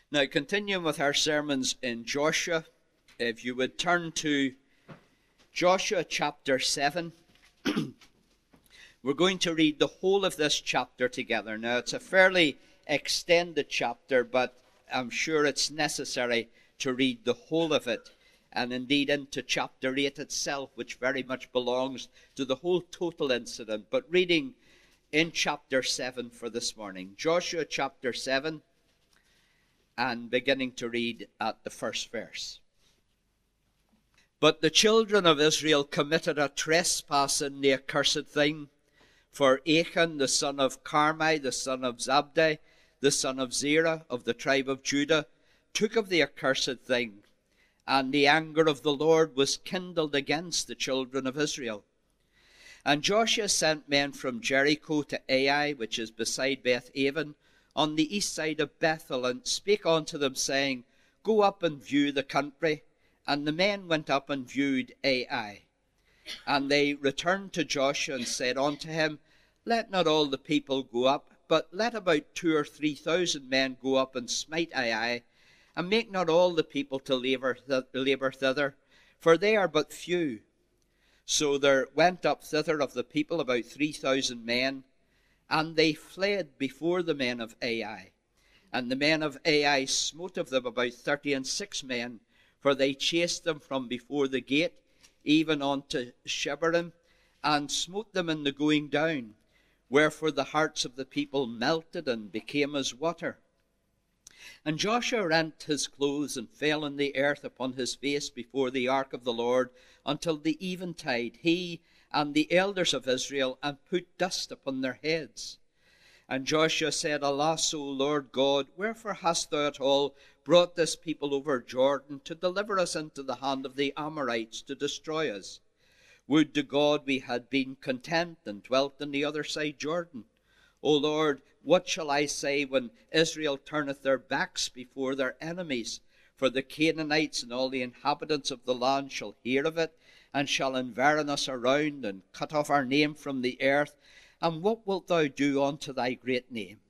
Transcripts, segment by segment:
Now, continuing with our sermons in Joshua, if you would turn to Joshua chapter 7, we're going to read the whole of this chapter together. Now, it's a fairly extended chapter, but I'm sure it's necessary to read the whole of it, and indeed into chapter 8 itself, which very much belongs to the whole total incident. But reading in chapter 7 for this morning, Joshua chapter 7, and beginning to read at the first verse. But the children of Israel committed a trespass in the accursed thing. For Achan, the son of Carmi, the son of Zabdi, the son of Zerah, of the tribe of Judah, took of the accursed thing, and the anger of the Lord was kindled against the children of Israel. And Joshua sent men from Jericho to Ai, which is beside Beth-aven, on the east side of Bethel, and spake unto them, saying, Go up and view the country. And the men went up and viewed Ai. And they returned to Joshua and said unto him, Let not all the people go up, but let about 2,000 or 3,000 men go up and smite Ai, and make not all the people to labour thither, for they are but few. So there went up thither of the people about 3,000 men, and they fled before the men of Ai. And the men of Ai smote of them about 36 men, for they chased them from before the gate, even unto Shebarim, and smote them in the going down. Wherefore the hearts of the people melted and became as water. And Joshua rent his clothes and fell on the earth upon his face before the ark of the Lord until the eventide, he and the elders of Israel, and put dust upon their heads. And Joshua said, Alas, O Lord God, wherefore hast thou at all brought this people over Jordan to deliver us into the hand of the Amorites to destroy us? Would to God we had been content and dwelt on the other side Jordan. O Lord, what shall I say when Israel turneth their backs before their enemies? For the Canaanites and all the inhabitants of the land shall hear of it, and shall environ us around, and cut off our name from the earth. And what wilt thou do unto thy great name?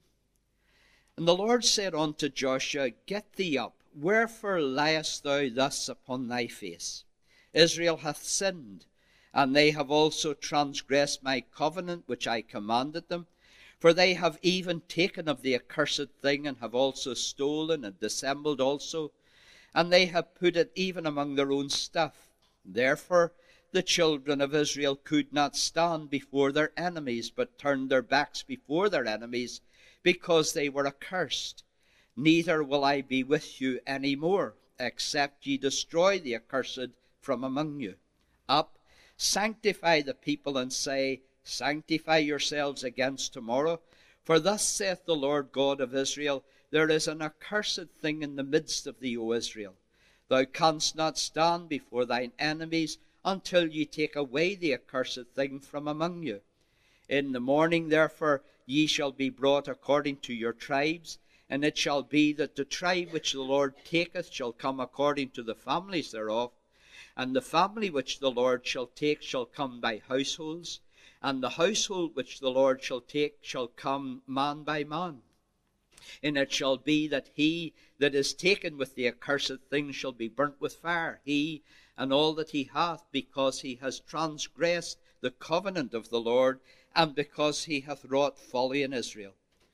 And the Lord said unto Joshua, Get thee up, wherefore liest thou thus upon thy face? Israel hath sinned, and they have also transgressed my covenant which I commanded them. For they have even taken of the accursed thing, and have also stolen and dissembled also, and they have put it even among their own stuff. Therefore the children of Israel could not stand before their enemies, but turned their backs before their enemies, because they were accursed. Neither will I be with you any more, except ye destroy the accursed from among you. Up, sanctify the people, and say, Sanctify yourselves against tomorrow. For thus saith the Lord God of Israel, There is an accursed thing in the midst of thee, O Israel. Thou canst not stand before thine enemies until ye take away the accursed thing from among you. In the morning, therefore, ye shall be brought according to your tribes, and it shall be that the tribe which the Lord taketh shall come according to the families thereof, and the family which the Lord shall take shall come by households, and the household which the Lord shall take shall come man by man. And it shall be that he that is taken with the accursed thing shall be burnt with fire, he and all that he hath, because he has transgressed the covenant of the Lord, and because he hath wrought folly in Israel.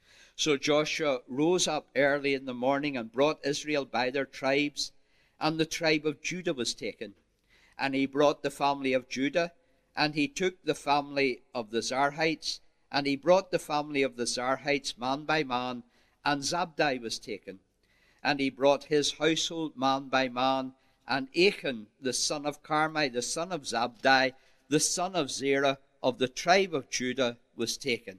So Joshua rose up early in the morning, and brought Israel by their tribes, and the tribe of Judah was taken. And he brought the family of Judah, and he took the family of the Zarhites, and he brought the family of the Zarhites man by man, and Zabdi was taken. And he brought his household man by man, and Achan, the son of Carmi, the son of Zabdi, the son of Zerah, of the tribe of Judah, was taken.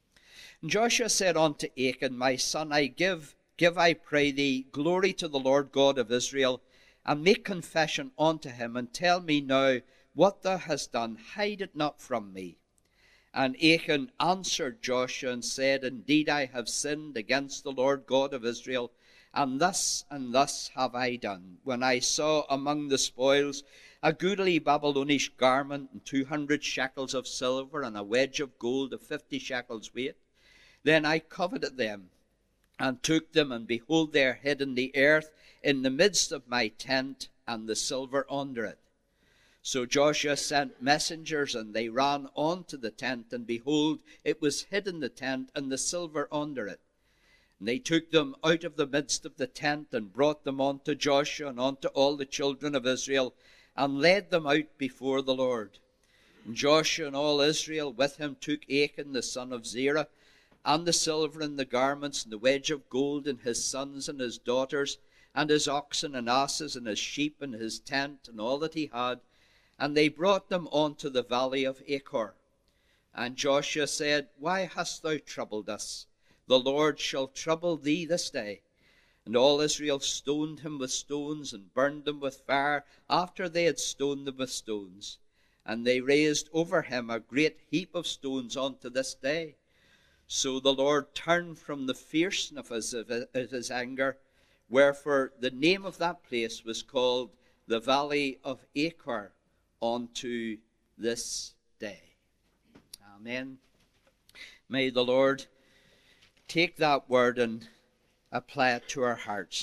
And Joshua said unto Achan, My son, give, I pray thee, glory to the Lord God of Israel, and make confession unto him, and tell me now what thou hast done. Hide it not from me. And Achan answered Joshua and said, Indeed I have sinned against the Lord God of Israel, and thus have I done. When I saw among the spoils a goodly Babylonish garment, and 200 shekels of silver, and a wedge of gold of 50 shekels weight, then I coveted them. and took them, and behold, they are hid in the earth in the midst of my tent, and the silver under it. So Joshua sent messengers, and they ran on to the tent, and behold, it was hid in the tent, and the silver under it. And they took them out of the midst of the tent, and brought them unto Joshua, and unto all the children of Israel, and led them out before the Lord. And Joshua and all Israel with him took Achan the son of Zerah, and the silver and the garments, and the wedge of gold, and his sons and his daughters, and his oxen and asses, and his sheep, and his tent, and all that he had. And they brought them unto the valley of Achor. And Joshua said, Why hast thou troubled us? The Lord shall trouble thee this day. And all Israel stoned him with stones, and burned them with fire, after they had stoned them with stones. And they raised over him a great heap of stones unto this day. So the Lord turned from the fierceness of his anger, wherefore the name of that place was called the Valley of Achor unto this day. Amen. May the Lord take that word and apply it to our hearts.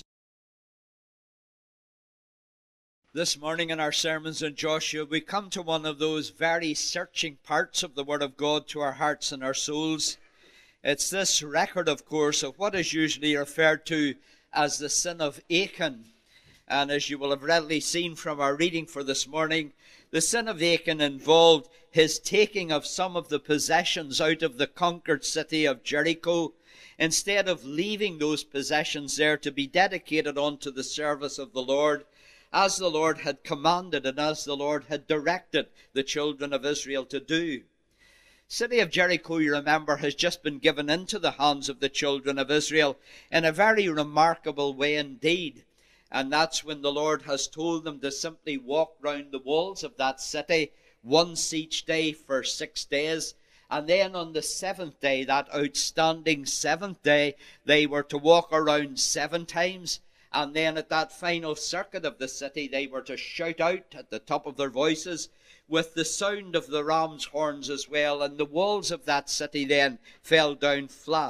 This morning in our sermons in Joshua, we come to one of those very searching parts of the Word of God to our hearts and our souls. It's this record, of course, of what is usually referred to as the sin of Achan. And as you will have readily seen from our reading for this morning, the sin of Achan involved his taking of some of the possessions out of the conquered city of Jericho, instead of leaving those possessions there to be dedicated unto the service of the Lord, as the Lord had commanded and as the Lord had directed the children of Israel to do. City of Jericho, you remember, has just been given into the hands of the children of Israel in a very remarkable way indeed. And that's when the Lord has told them to simply walk round the walls of that city once each day for 6 days. And then on the 7th day, that outstanding 7th day, they were to walk around 7 times. And then at that final circuit of the city, they were to shout out at the top of their voices with the sound of the ram's horns as well. And the walls of that city then fell down flat.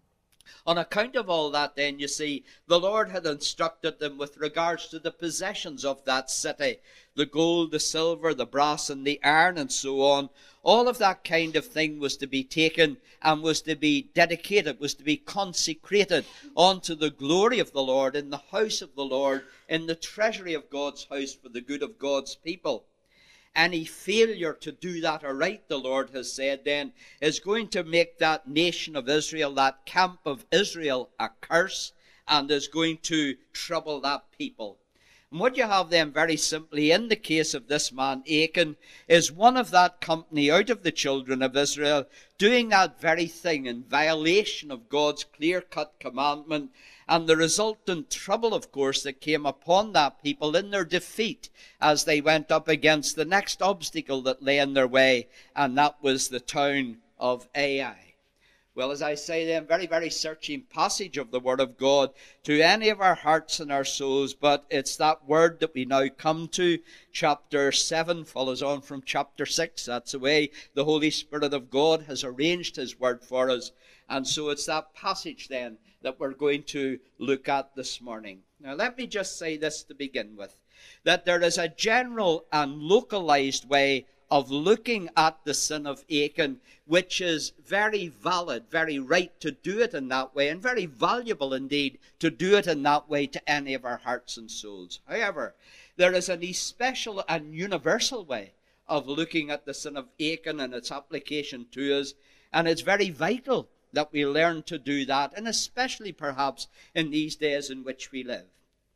On account of all that then, you see, the Lord had instructed them with regards to the possessions of that city. The gold, the silver, the brass and the iron and so on. All of that kind of thing was to be taken and was to be dedicated, was to be consecrated unto the glory of the Lord in the house of the Lord, in the treasury of God's house for the good of God's people. Any failure to do that aright, the Lord has said then, is going to make that nation of Israel, that camp of Israel, a curse, and is going to trouble that people. And what you have then very simply in the case of this man Achan is one of that company out of the children of Israel doing that very thing in violation of God's clear-cut commandment, and the resultant trouble, of course, that came upon that people in their defeat as they went up against the next obstacle that lay in their way, and that was the town of Ai. Well, as I say then, very, very searching passage of the Word of God to any of our hearts and our souls, but it's that word that we now come to. Chapter 7 follows on from chapter 6. That's the way the Holy Spirit of God has arranged His Word for us. And so it's that passage then that we're going to look at this morning. Now, let me just say this to begin with, that there is a general and localized way of looking at the sin of Achan, which is very valid, very right to do it in that way, and very valuable indeed to do it in that way to any of our hearts and souls. However, there is an especial and universal way of looking at the sin of Achan and its application to us, and it's very vital that we learn to do that, and especially perhaps in these days in which we live.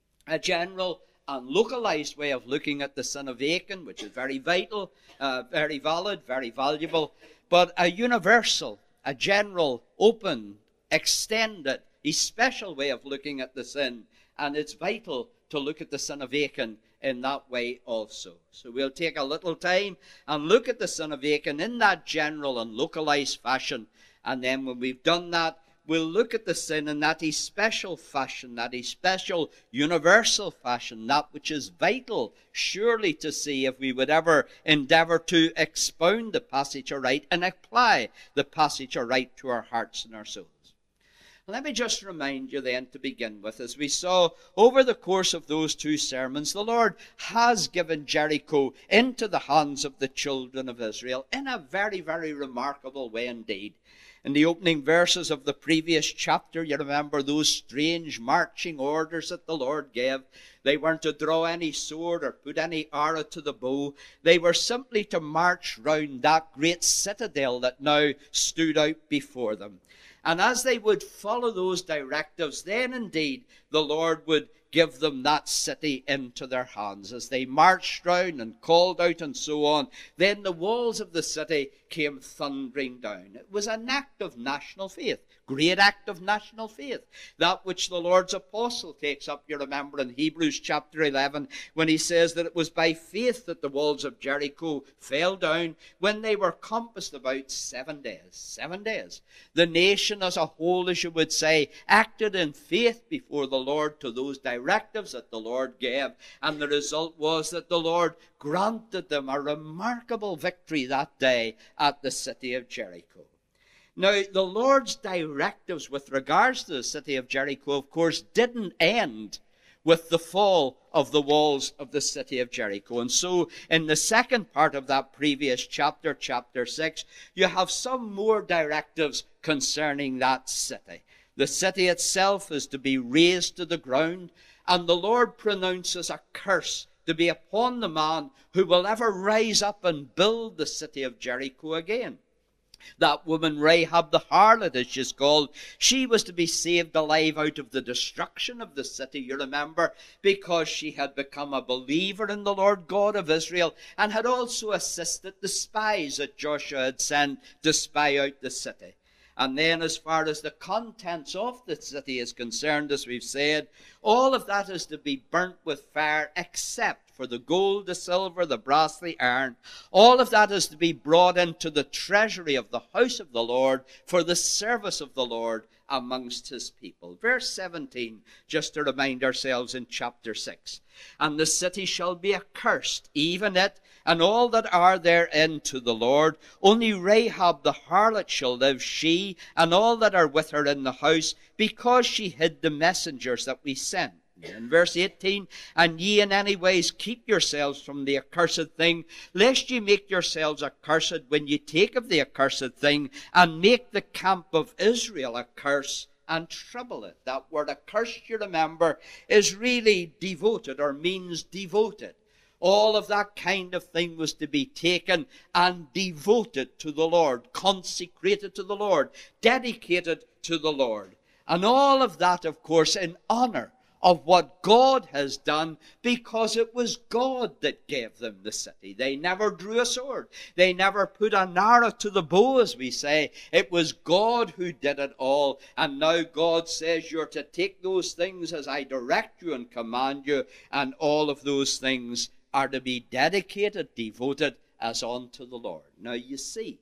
A general and localized way of looking at the sin of Achan, which is very vital, very valid, very valuable, but a universal, a general, open, extended, a special way of looking at the sin, and it's vital to look at the sin of Achan in that way also. So we'll take a little time and look at the sin of Achan in that general and localized fashion, and then when we've done that, we'll look at the sin in that special fashion, that special universal fashion, that which is vital surely to see if we would ever endeavor to expound the passage aright and apply the passage aright to our hearts and our souls. Let me just remind you then to begin with, as we saw over the course of those two sermons, the Lord has given Jericho into the hands of the children of Israel in a very, very remarkable way indeed. In the opening verses of the previous chapter, you remember those strange marching orders that the Lord gave. They weren't to draw any sword or put any arrow to the bow. They were simply to march round that great citadel that now stood out before them. And as they would follow those directives, then indeed the Lord would give them that city into their hands. As they marched round and called out and so on, then the walls of the city came thundering down. It was an act of national faith, great act of national faith, that which the Lord's apostle takes up, you remember, in Hebrews chapter 11, when he says that it was by faith that the walls of Jericho fell down when they were compassed about 7 days. 7 days. The nation as a whole, as you would say, acted in faith before the Lord to those directives that the Lord gave, and the result was that the Lord granted them a remarkable victory that day at the city of Jericho. Now, the Lord's directives with regards to the city of Jericho, of course, didn't end with the fall of the walls of the city of Jericho. And so, in the second part of that previous chapter, chapter 6, you have some more directives concerning that city. The city itself is to be razed to the ground, and the Lord pronounces a curse to be upon the man who will ever rise up and build the city of Jericho again. That woman, Rahab the harlot, as she's called, she was to be saved alive out of the destruction of the city, you remember, because she had become a believer in the Lord God of Israel and had also assisted the spies that Joshua had sent to spy out the city. And then as far as the contents of the city is concerned, as we've said, all of that is to be burnt with fire except for the gold, the silver, the brass, the iron. All of that is to be brought into the treasury of the house of the Lord for the service of the Lord amongst his people. Verse 17, just to remind ourselves in chapter 6. And the city shall be accursed, even it, and all that are therein to the Lord. Only Rahab the harlot shall live, she, and all that are with her in the house, because she hid the messengers that we sent. In verse 18, and ye in any ways keep yourselves from the accursed thing, lest ye make yourselves accursed when ye take of the accursed thing, and make the camp of Israel a curse, and trouble it. That word accursed, you remember, is really devoted, or means devoted. All of that kind of thing was to be taken and devoted to the Lord, consecrated to the Lord, dedicated to the Lord. And all of that, of course, in honor of what God has done, because it was God that gave them the city. They never drew a sword. They never put an arrow to the bow, as we say. It was God who did it all. And now God says you're to take those things as I direct you and command you, and all of those things are to be dedicated, devoted as unto the Lord. Now you see,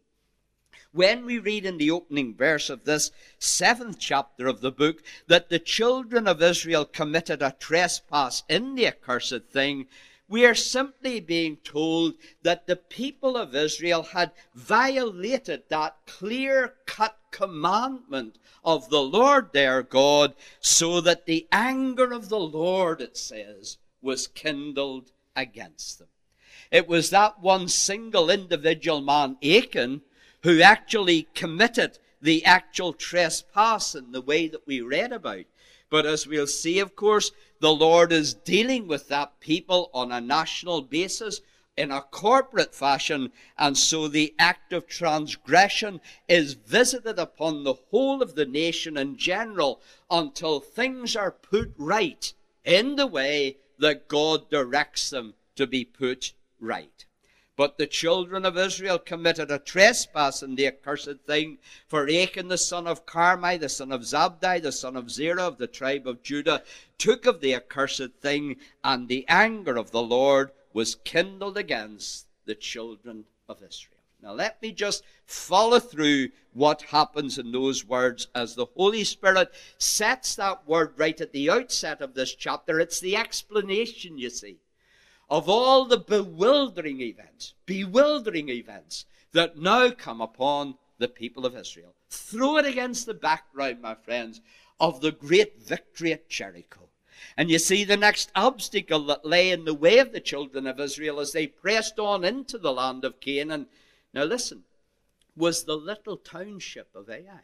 when we read in the opening verse of this 7th chapter of the book that the children of Israel committed a trespass in the accursed thing, we are simply being told that the people of Israel had violated that clear-cut commandment of the Lord their God, so that the anger of the Lord, it says, was kindled against them. It was that one single individual man, Achan, who actually committed the actual trespass in the way that we read about. But as we'll see, of course, the Lord is dealing with that people on a national basis, in a corporate fashion, and so the act of transgression is visited upon the whole of the nation in general until things are put right in the way that God directs them to be put right. But the children of Israel committed a trespass in the accursed thing, for Achan the son of Carmi, the son of Zabdi, the son of Zerah of the tribe of Judah, took of the accursed thing, and the anger of the Lord was kindled against the children of Israel. Now let me just follow through what happens in those words as the Holy Spirit sets that word right at the outset of this chapter. It's the explanation, you see, of all the bewildering events that now come upon the people of Israel. Throw it against the background, my friends, of the great victory at Jericho. And you see, the next obstacle that lay in the way of the children of Israel as they pressed on into the land of Canaan, now listen, was the little township of Ai.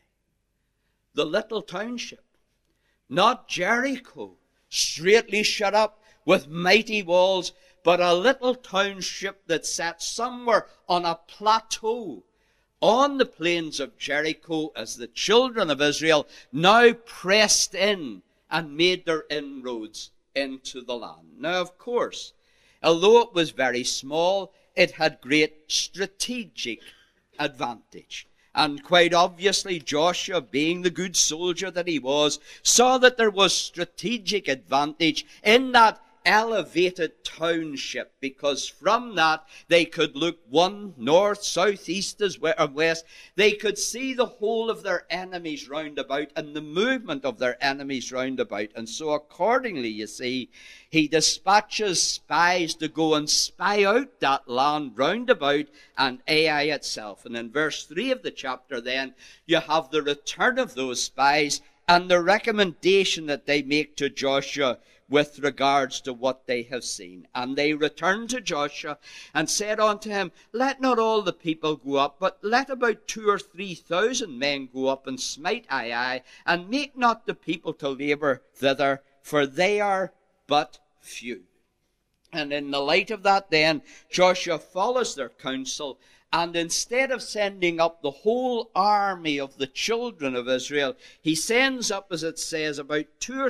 The little township. Not Jericho, straightly shut up with mighty walls, but a little township that sat somewhere on a plateau on the plains of Jericho as the children of Israel now pressed in and made their inroads into the land. Now, of course, although it was very small, it had great strategic advantage. And quite obviously, Joshua, being the good soldier that he was, saw that there was strategic advantage in that elevated township, because from that they could look one north, south, east, as well as west. They could see the whole of their enemies round about and the movement of their enemies round about. And so accordingly, you see, he dispatches spies to go and spy out that land round about and Ai itself. And in verse 3 of the chapter then, you have the return of those spies and the recommendation that they make to Joshua with regards to what they have seen. And they returned to Joshua and said unto him, let not all the people go up, but let about 2,000 or 3,000 men go up and smite Ai, and make not the people to labor thither, for they are but few. And in the light of that then, Joshua follows their counsel, and instead of sending up the whole army of the children of Israel, he sends up, as it says, about 2,000 or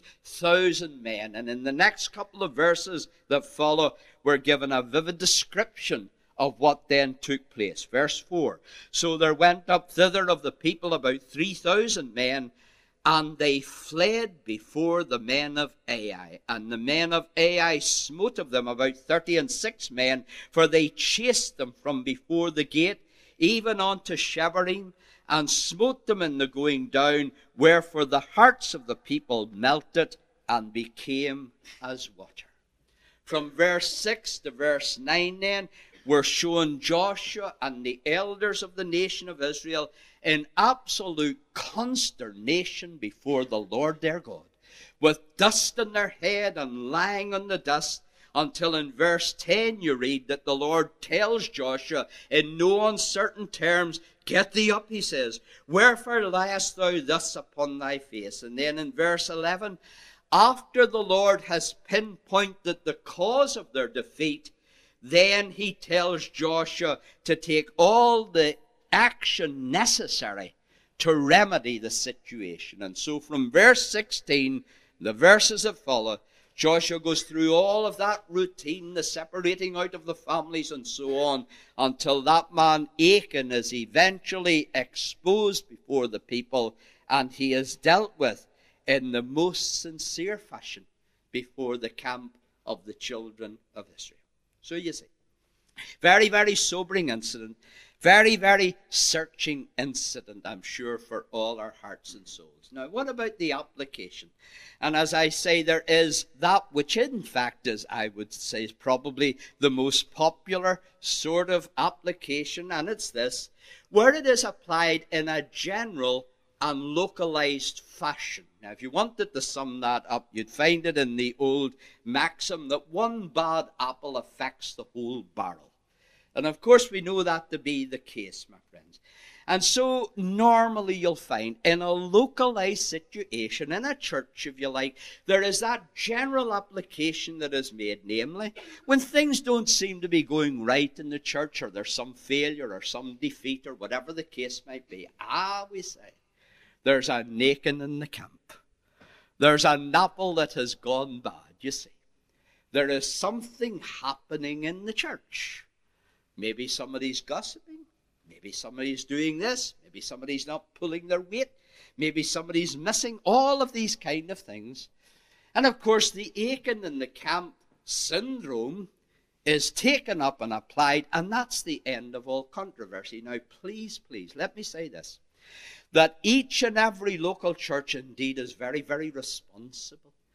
3,000 men. And in the next couple of verses that follow, we're given a vivid description of what then took place. Verse 4, so there went up thither of the people about 3,000 men, and they fled before the men of Ai. And the men of Ai smote of them about 36 men, for they chased them from before the gate, even unto Shebarim, and smote them in the going down, wherefore the hearts of the people melted and became as water. From verse 6 to verse 9 then, we're shown Joshua and the elders of the nation of Israel in absolute consternation before the Lord their God, with dust in their head and lying on the dust, until in verse 10 you read that the Lord tells Joshua in no uncertain terms, get thee up, he says, wherefore liest thou thus upon thy face? And then in verse 11, after the Lord has pinpointed the cause of their defeat, then he tells Joshua to take all the action necessary to remedy the situation. And so from verse 16, the verses that follow, Joshua goes through all of that routine, the separating out of the families and so on, until that man Achan is eventually exposed before the people, and he is dealt with in the most sincere fashion before the camp of the children of Israel. So you see, very, very sobering incident. Very, very searching incident, I'm sure, for all our hearts and souls. Now, what about the application? And as I say, there is that which, in fact, is, I would say, is probably the most popular sort of application, and it's this, where it is applied in a general and localized fashion. Now, if you wanted to sum that up, you'd find it in the old maxim that one bad apple affects the whole barrel. And of course we know that to be the case, my friends. And so normally you'll find in a localized situation, in a church if you like, there is that general application that is made. Namely, when things don't seem to be going right in the church, or there's some failure or some defeat or whatever the case might be, we say, there's a Achan in the camp. There's an apple that has gone bad, you see. There is something happening in the church. Maybe somebody's gossiping. Maybe somebody's doing this. Maybe somebody's not pulling their weight. Maybe somebody's missing. All of these kind of things. And of course, the Achan in the camp syndrome is taken up and applied, and that's the end of all controversy. Now, please, let me say this, that each and every local church indeed is very, very responsible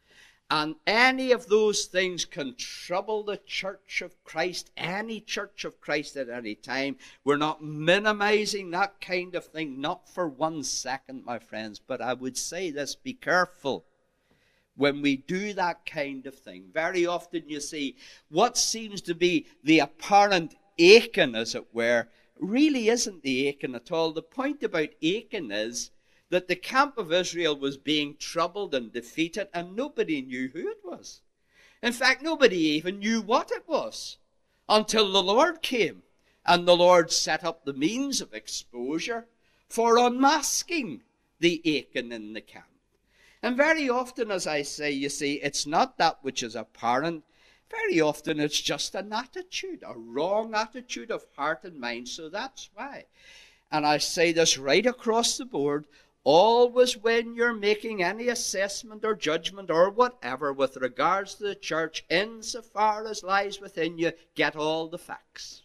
And any of those things can trouble the church of Christ, any church of Christ at any time. We're not minimizing that kind of thing, not for 1 second, my friends. But I would say this, be careful when we do that kind of thing. Very often you see what seems to be the apparent Achan, as it were, really isn't the Achan at all. The point about Achan is that the camp of Israel was being troubled and defeated, and nobody knew who it was. In fact, nobody even knew what it was until the Lord came, and the Lord set up the means of exposure for unmasking the Achan in the camp. And very often, as I say, you see, it's not that which is apparent. Very often it's just an attitude, a wrong attitude of heart and mind. So that's why. And I say this right across the board. Always when you're making any assessment or judgment or whatever with regards to the church, insofar as lies within you, get all the facts.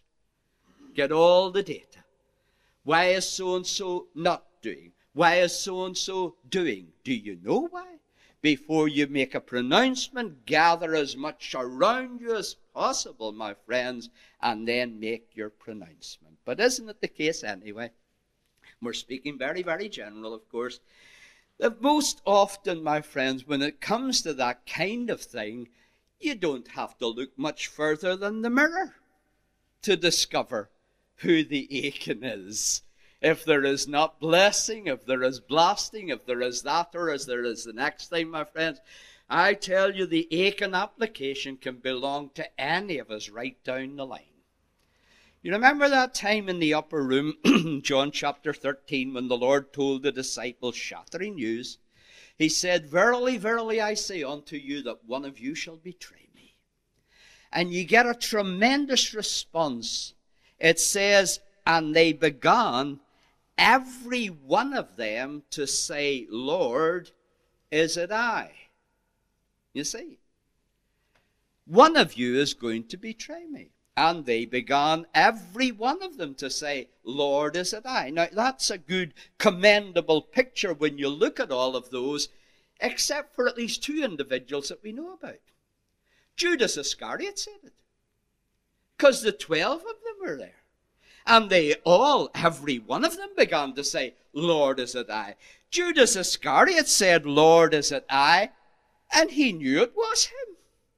Get all the data. Why is so-and-so not doing? Why is so-and-so doing? Do you know why? Before you make a pronouncement, gather as much around you as possible, my friends, and then make your pronouncement. But isn't it the case anyway? We're speaking very, very general, of course, that most often, my friends, when it comes to that kind of thing, you don't have to look much further than the mirror to discover who the Achan is. If there is not blessing, if there is blasting, if there is that, or as there is the next thing, my friends, I tell you, the Achan application can belong to any of us right down the line. You remember that time in the upper room, John chapter 13, when the Lord told the disciples shattering news? He said, "Verily, verily, I say unto you that one of you shall betray me." And you get a tremendous response. It says, "And they began, every one of them, to say, Lord, is it I?" You see, one of you is going to betray me. And they began, every one of them, to say, Lord, is it I? Now, that's a good, commendable picture when you look at all of those, except for at least two individuals that we know about. Judas Iscariot said it, because the 12 of them were there. And they all, every one of them, began to say, Lord, is it I? Judas Iscariot said, Lord, is it I? And he knew it was him.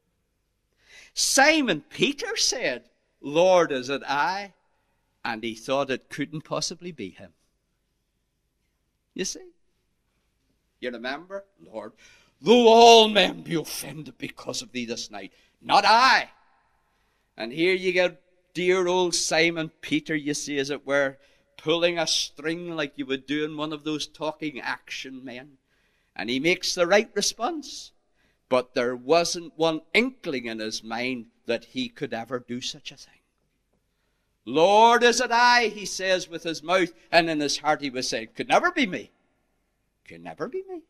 Simon Peter said, Lord, is it I? And he thought it couldn't possibly be him. You see? You remember? Lord, though all men be offended because of thee this night, not I. And here you get dear old Simon Peter, you see, as it were, pulling a string like you would do in one of those talking action men. And he makes the right response. But there wasn't one inkling in his mind that he could ever do such a thing. Lord, is it I? He says with his mouth, and in his heart he was saying, could never be me. Could never be me.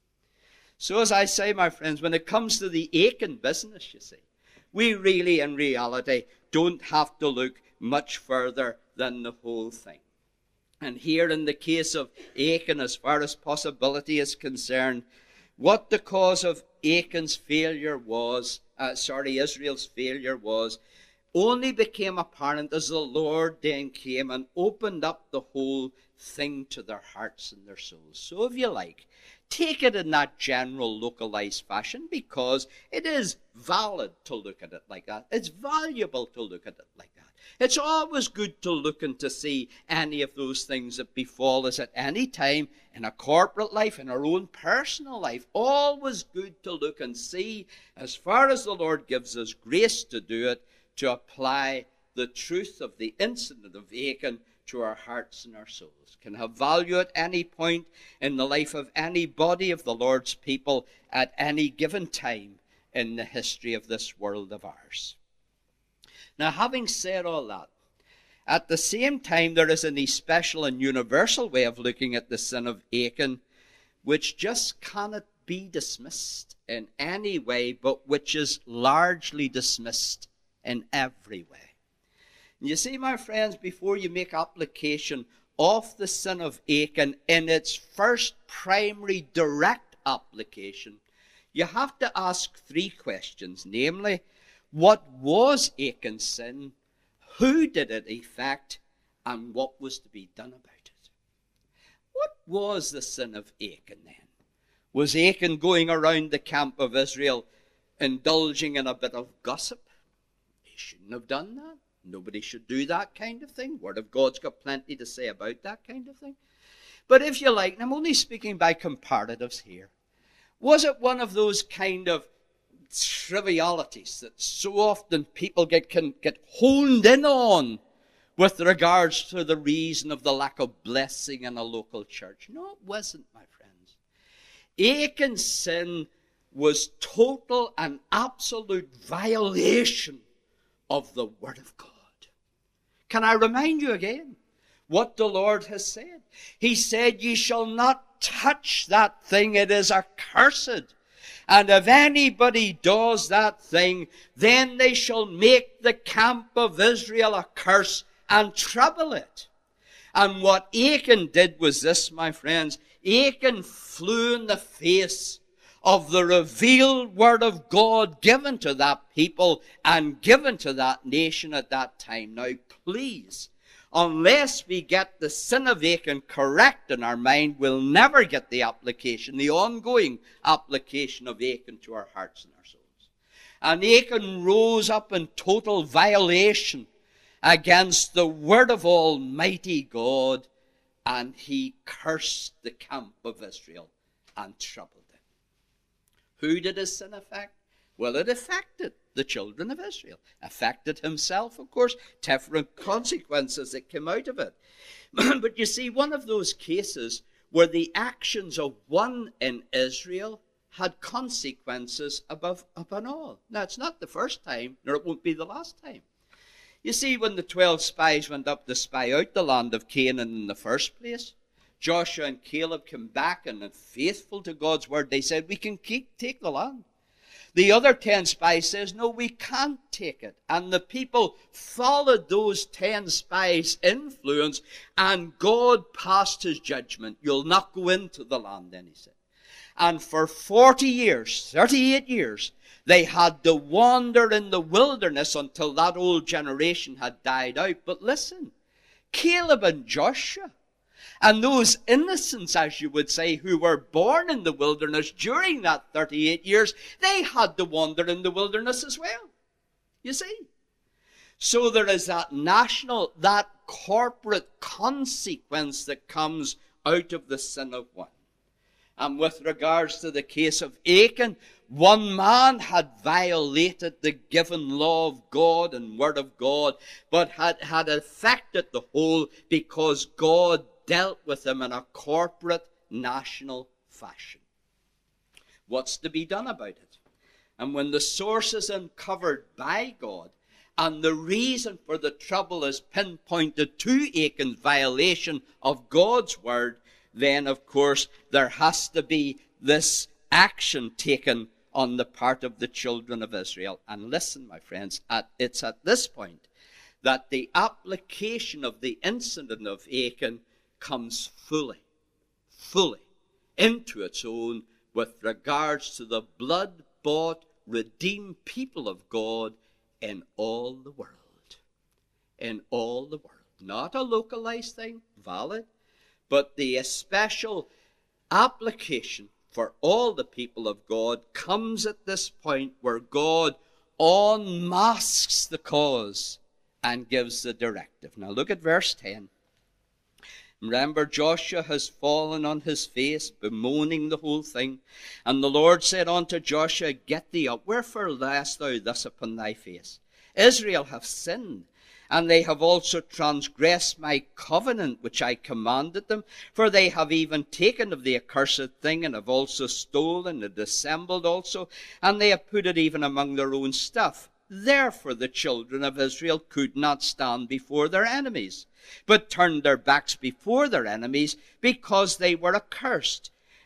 So as I say, my friends, when it comes to the Achan business, you see, we really, in reality, don't have to look much further than the whole thing. And here in the case of Achan, as far as possibility is concerned, what the cause of Achan's failure was, Israel's failure was, only became apparent as the Lord then came and opened up the whole thing to their hearts and their souls. So if you like, take it in that general localized fashion, because it is valid to look at it like that. It's valuable to look at it like that. It's always good to look and to see any of those things that befall us at any time in a corporate life, in our own personal life. Always good to look and see, as far as the Lord gives us grace to do it, to apply the truth of the incident of Achan to our hearts and our souls. Can have value at any point in the life of any body of the Lord's people at any given time in the history of this world of ours. Now, having said all that, at the same time there is an especial and universal way of looking at the sin of Achan, which just cannot be dismissed in any way, but which is largely dismissed in every way. And you see, my friends, before you make application of the sin of Achan in its first primary direct application, you have to ask three questions, namely, what was Achan's sin, who did it affect, and what was to be done about it? What was the sin of Achan then? Was Achan going around the camp of Israel indulging in a bit of gossip? He shouldn't have done that. Nobody should do that kind of thing. Word of God's got plenty to say about that kind of thing. But if you like, and I'm only speaking by comparatives here, was it one of those kind of trivialities that so often people can get honed in on with regards to the reason of the lack of blessing in a local church? No, it wasn't, my friends. Achan's sin was total and absolute violation of the Word of God. Can I remind you again what the Lord has said? He said, ye shall not touch that thing, it is accursed. And if anybody does that thing, then they shall make the camp of Israel a curse and trouble it. And what Achan did was this, my friends. Achan flew in the face of the revealed Word of God given to that people and given to that nation at that time. Now, please, unless we get the sin of Achan correct in our mind, we'll never get the application, the ongoing application of Achan to our hearts and our souls. And Achan rose up in total violation against the Word of Almighty God, and he cursed the camp of Israel and troubled it. Who did his sin affect? Well, it affected the children of Israel. Affected himself, of course. Different consequences that came out of it. But you see, one of those cases where the actions of one in Israel had consequences upon all. Now, it's not the first time, nor it won't be the last time. You see, when the 12 spies went up to spy out the land of Canaan in the first place, Joshua and Caleb came back, and faithful to God's word, they said, we can take the land. The other 10 spies says, no, we can't take it. And the people followed those 10 spies' influence, and God passed his judgment. You'll not go into the land, then he said. And for 40 years, 38 years, they had to wander in the wilderness until that old generation had died out. But listen, Caleb and Joshua, and those innocents, as you would say, who were born in the wilderness during that 38 years, they had to wander in the wilderness as well. You see? So there is that national, that corporate consequence that comes out of the sin of one. And with regards to the case of Achan, one man had violated the given law of God and Word of God, but had affected the whole because God dealt with him in a corporate, national fashion. What's to be done about it? And when the source is uncovered by God, and the reason for the trouble is pinpointed to Achan's violation of God's word, then, of course, there has to be this action taken on the part of the children of Israel. And listen, my friends, it's at this point that the application of the incident of Achan comes fully into its own with regards to the blood-bought, redeemed people of God in all the world. In all the world. Not a localized thing, valid, but the special application for all the people of God comes at this point where God unmasks the cause and gives the directive. Now look at verse 10. Remember, Joshua has fallen on his face, bemoaning the whole thing. And the Lord said unto Joshua, get thee up. Wherefore liest thou thus upon thy face? Israel have sinned, and they have also transgressed my covenant which I commanded them. For they have even taken of the accursed thing, and have also stolen and dissembled also, and they have put it even among their own stuff. Therefore the children of Israel could not stand before their enemies, but turned their backs before their enemies, because they were accursed.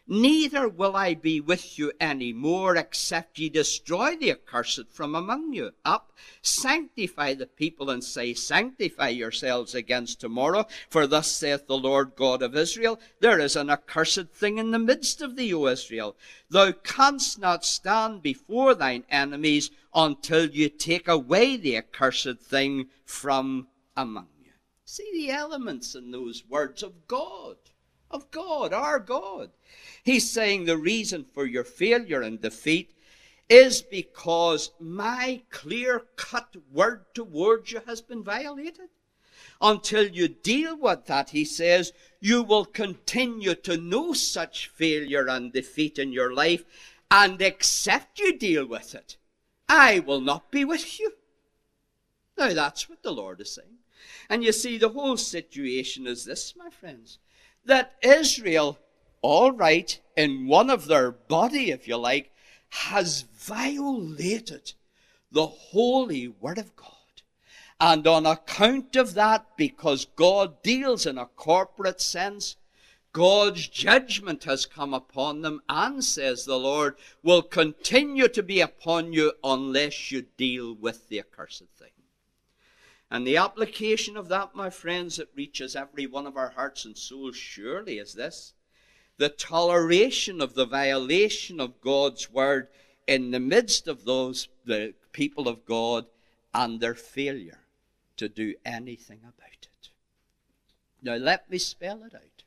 neither will I be with you any more, except ye destroy the accursed from among you. Up, sanctify the people, and say, sanctify yourselves against tomorrow, for thus saith the Lord God of Israel, there is an accursed thing in the midst of thee, O Israel. Thou canst not stand before thine enemies until you take away the accursed thing from among you. See the elements in those words of God, our God. He's saying the reason for your failure and defeat is because my clear-cut word towards you has been violated. Until you deal with that, he says, you will continue to know such failure and defeat in your life, and except you deal with it, I will not be with you. Now that's what the Lord is saying. And you see, the whole situation is this, my friends, that Israel, all right, in one of their body, if you like, has violated the holy word of God. And on account of that, because God deals in a corporate sense, God's judgment has come upon them, and, says the Lord, will continue to be upon you unless you deal with the accursed thing. And the application of that, my friends, that reaches every one of our hearts and souls surely is this: the toleration of the violation of God's word in the midst of those, the people of God, and their failure to do anything about it. Now let me spell it out.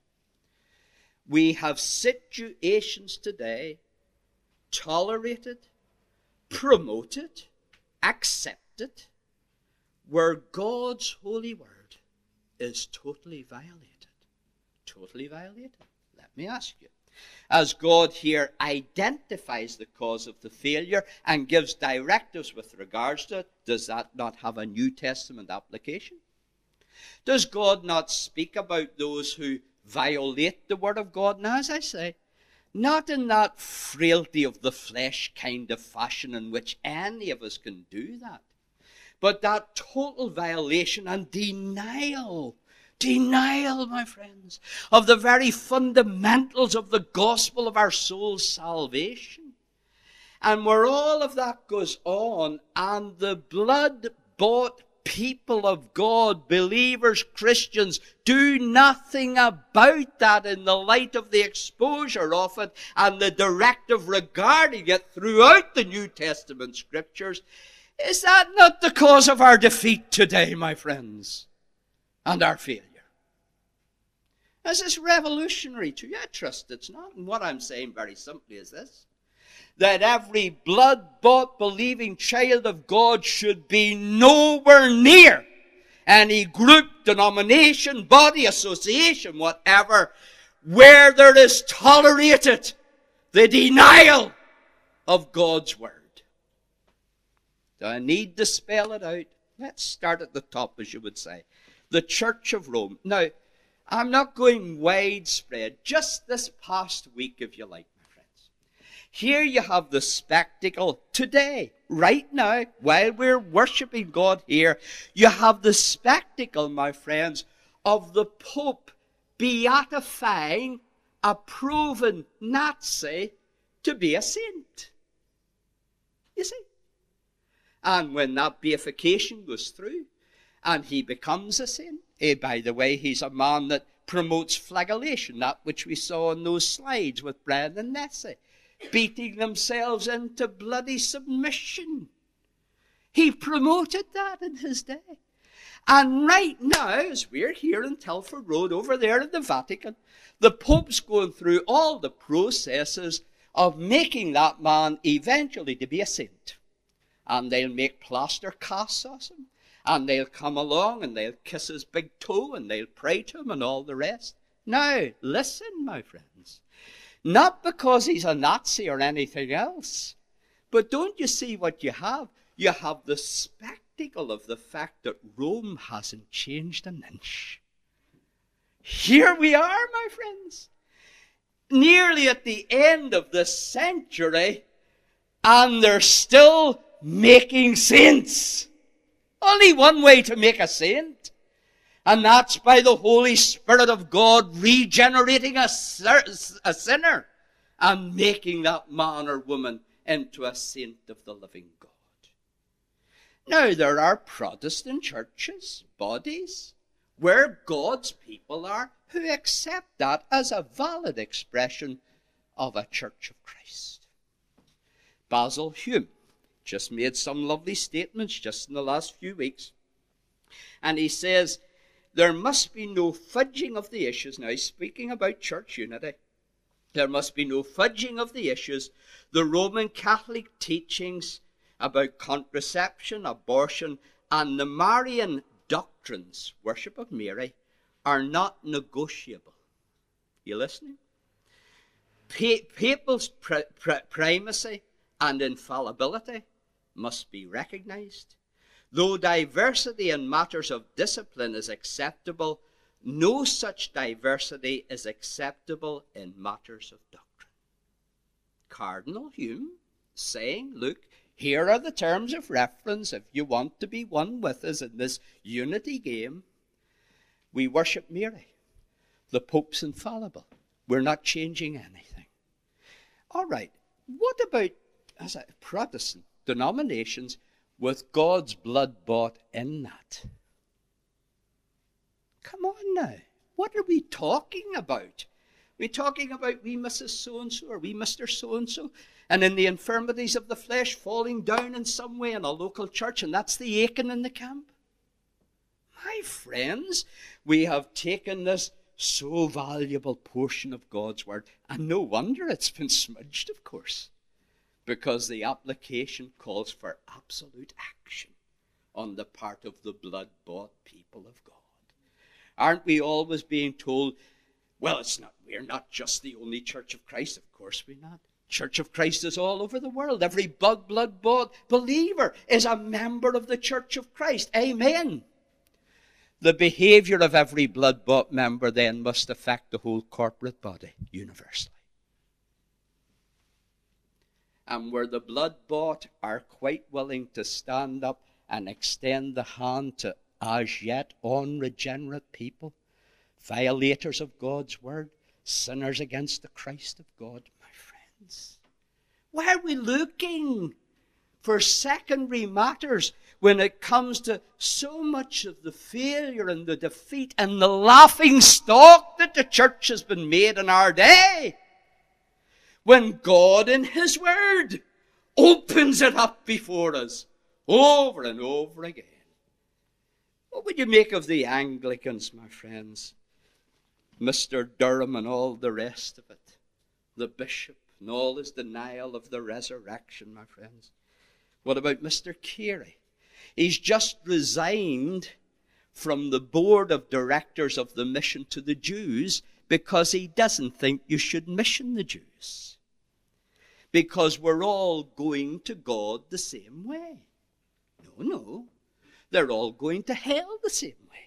We have situations today tolerated, promoted, accepted, where God's holy word is totally violated. Totally violated. Let me ask you, as God here identifies the cause of the failure and gives directives with regards to it, does that not have a New Testament application? Does God not speak about those who violate the word of God? Now, as I say, not in that frailty of the flesh kind of fashion in which any of us can do that, but that total violation and denial, my friends, of the very fundamentals of the gospel of our soul's salvation. And where all of that goes on, and the blood-bought people of God, believers, Christians, do nothing about that in the light of the exposure of it and the directive regarding it throughout the New Testament scriptures, is that not the cause of our defeat today, my friends, and our failure? Is this revolutionary to you? I trust it's not. And what I'm saying very simply is this: that every blood-bought believing child of God should be nowhere near any group, denomination, body, association, whatever, where there is tolerated the denial of God's word. Do I need to spell it out? Let's start at the top, as you would say. The Church of Rome. Now, I'm not going widespread. Just this past week, if you like, my friends. Here you have the spectacle today, right now, while we're worshiping God here, you have the spectacle, my friends, of the Pope beatifying a proven Nazi to be a saint. You see? And when that beatification goes through, and he becomes a saint, by the way, he's a man that promotes flagellation, that which we saw on those slides with Brad and Nessie, beating themselves into bloody submission. He promoted that in his day. And right now, as we're here in Telford Road, over there in the Vatican, the Pope's going through all the processes of making that man eventually to be a saint. And they'll make plaster casts of him. And they'll come along and they'll kiss his big toe and they'll pray to him and all the rest. Now, listen, my friends. Not because he's a Nazi or anything else. But don't you see what you have? You have the spectacle of the fact that Rome hasn't changed an inch. Here we are, my friends. Nearly at the end of the century, and they're still making saints. Only one way to make a saint, and that's by the Holy Spirit of God regenerating a sinner and making that man or woman into a saint of the living God. Now, there are Protestant churches, bodies, where God's people are, who accept that as a valid expression of a Church of Christ. Basil Hume just made some lovely statements just in the last few weeks. And he says, there must be no fudging of the issues. Now, he's speaking about church unity. There must be no fudging of the issues. The Roman Catholic teachings about contraception, abortion, and the Marian doctrines, worship of Mary, are not negotiable. You listening? Papal primacy and infallibility must be recognized. Though diversity in matters of discipline is acceptable, no such diversity is acceptable in matters of doctrine. Cardinal Hume saying, look, here are the terms of reference if you want to be one with us in this unity game. We worship Mary. The Pope's infallible. We're not changing anything. All right, what about Protestant denominations with God's blood bought in that? Come on now. What are we talking about? We're talking about wee Mrs. So-and-so or wee Mr. So-and-so, and in the infirmities of the flesh falling down in some way in a local church, and that's the aching in the camp. My friends, we have taken this so valuable portion of God's word, and no wonder it's been smudged, of course, because the application calls for absolute action on the part of the blood-bought people of God. Aren't we always being told, well, we're not just the only Church of Christ? Of course we're not. Church of Christ is all over the world. Every blood-bought believer is a member of the Church of Christ. Amen. The behavior of every blood-bought member then must affect the whole corporate body universally. And where the blood-bought are quite willing to stand up and extend the hand to as yet unregenerate people, violators of God's word, sinners against the Christ of God, my friends, why are we looking for secondary matters when it comes to so much of the failure and the defeat and the laughing stock that the church has been made in our day? When God in His Word opens it up before us over and over again. What would you make of the Anglicans, my friends? Mr. Durham and all the rest of it. The bishop and all his denial of the resurrection, my friends. What about Mr. Carey? He's just resigned from the board of directors of the mission to the Jews because he doesn't think you should mission the Jews. Because we're all going to God the same way. No. They're all going to hell the same way.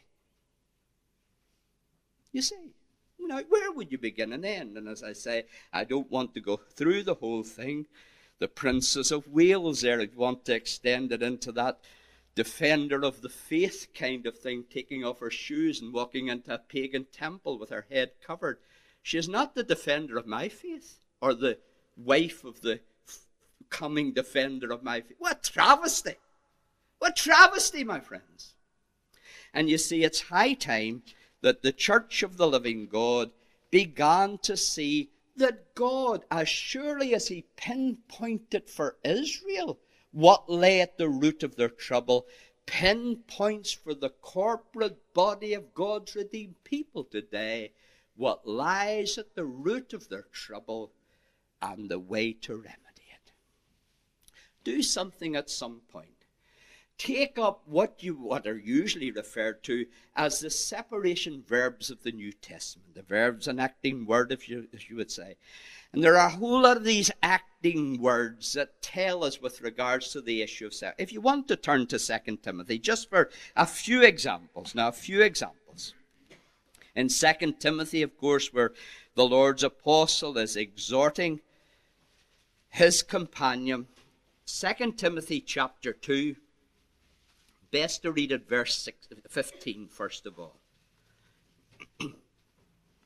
You see, now where would you begin and end? And as I say, I don't want to go through the whole thing. The Princess of Wales there, if you want to extend it into that defender of the faith kind of thing, taking off her shoes and walking into a pagan temple with her head covered. She is not the defender of my faith, or the wife of the coming defender of my faith. What travesty! What travesty, my friends. And you see, it's high time that the Church of the living God began to see that God, as surely as He pinpointed for Israel what lay at the root of their trouble, pinpoints for the corporate body of God's redeemed people today what lies at the root of their trouble and the way to remedy it. Do something at some point. Take up what are usually referred to as the separation verbs of the New Testament. The verbs an acting word, if you would say. And there are a whole lot of these acting words that tell us with regards to the issue of sex. If you want to turn to 2 Timothy, just for a few examples. Now, a few examples. In 2 Timothy, of course, where the Lord's apostle is exhorting his companion. 2 Timothy chapter 2. Best to read at verse 15 first of all.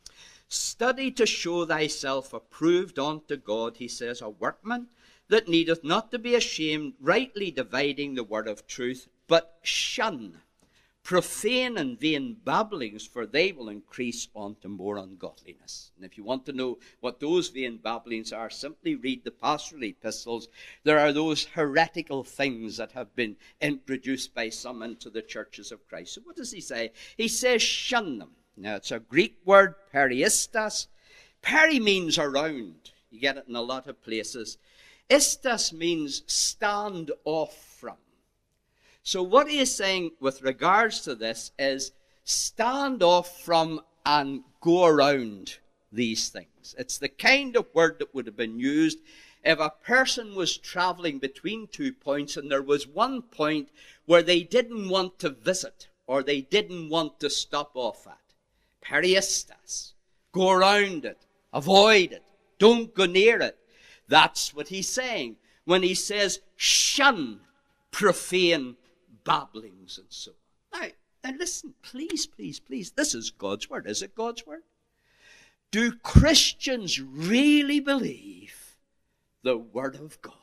Study to show thyself approved unto God, he says, a workman that needeth not to be ashamed, rightly dividing the word of truth, but shun profane and vain babblings, for they will increase unto more ungodliness. And if you want to know what those vain babblings are, simply read the pastoral epistles. There are those heretical things that have been introduced by some into the churches of Christ. So what does he say? He says shun them. Now it's a Greek word, periistas. Peri means around. You get it in a lot of places. Istas means stand off from. So what he is saying with regards to this is stand off from and go around these things. It's the kind of word that would have been used if a person was traveling between 2 points and there was one point where they didn't want to visit or they didn't want to stop off at. Periistas. Go around it. Avoid it. Don't go near it. That's what he's saying when he says shun profane babblings and so on. Now listen, please. This is God's word. Is it God's word? Do Christians really believe the word of God?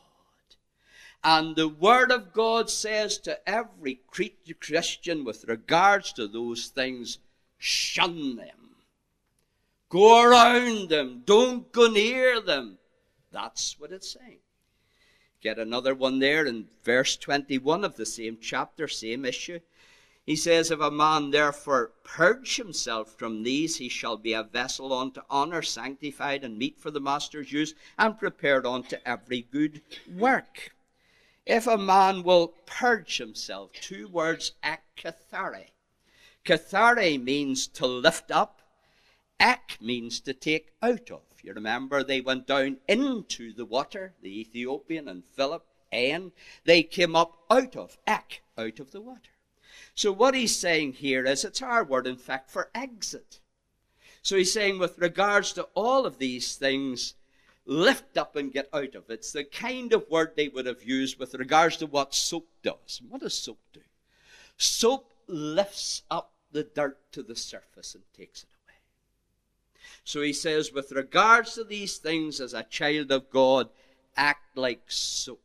And the word of God says to every Christian with regards to those things, shun them. Go around them. Don't go near them. That's what it's saying. Get another one there in verse 21 of the same chapter, same issue. He says, if a man therefore purge himself from these, he shall be a vessel unto honor, sanctified and meet for the master's use, and prepared unto every good work. If a man will purge himself, two words, akathare. Kathare means to lift up. Ak means to take out of. You remember they went down into the water, the Ethiopian and Philip, and they came up out of, ak, out of the water. So what he's saying here is, it's our word, in fact, for exit. So he's saying with regards to all of these things, lift up and get out of. It's the kind of word they would have used with regards to what soap does. And what does soap do? Soap lifts up the dirt to the surface and takes it away. So he says, with regards to these things, as a child of God, act like soap.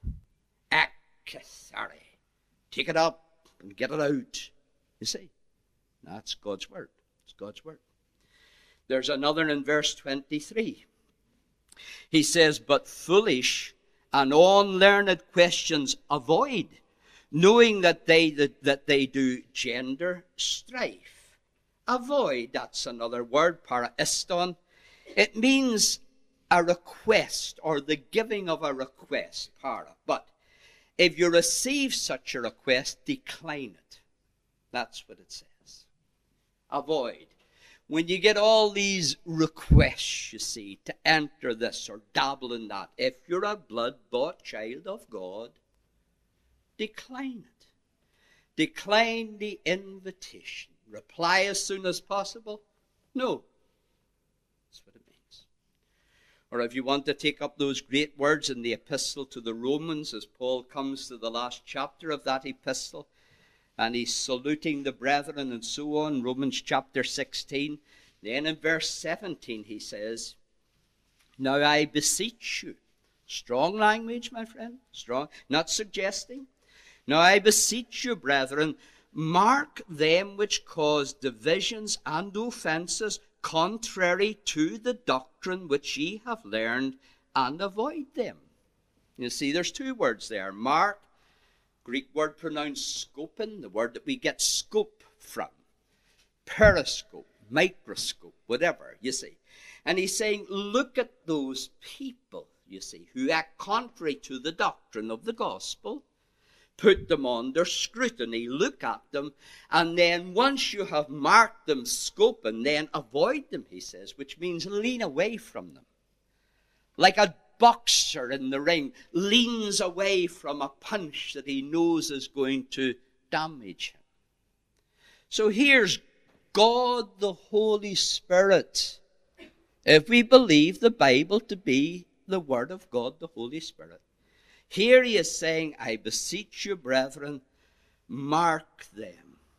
Akathare. Take it up and get it out. You see, that's God's word. It's God's word. There's another in verse 23. He says, but foolish and unlearned questions avoid, knowing that they do gender strife. Avoid, that's another word, paraiston. It means a request or the giving of a request, para. But if you receive such a request, decline it. That's what it says. Avoid. When you get all these requests, you see, to enter this or dabble in that, if you're a blood-bought child of God, decline it. Decline the invitation. Reply as soon as possible. No. That's what it means. Or if you want to take up those great words in the epistle to the Romans, as Paul comes to the last chapter of that epistle, and he's saluting the brethren and so on, Romans chapter 16. Then in verse 17 he says, now I beseech you. Strong language, my friend. Strong. Not suggesting. Now I beseech you, brethren, mark them which cause divisions and offenses contrary to the doctrine which ye have learned, and avoid them. You see, there's two words there. Mark, Greek word pronounced scopin, the word that we get scope from. Periscope, microscope, whatever, you see. And he's saying, look at those people, you see, who act contrary to the doctrine of the gospel. Put them under scrutiny, look at them, and then once you have marked them, scope, and then avoid them, he says, which means lean away from them. Like a boxer in the ring leans away from a punch that he knows is going to damage him. So here's God the Holy Spirit. If we believe the Bible to be the Word of God, the Holy Spirit, here he is saying, I beseech you, brethren, mark them.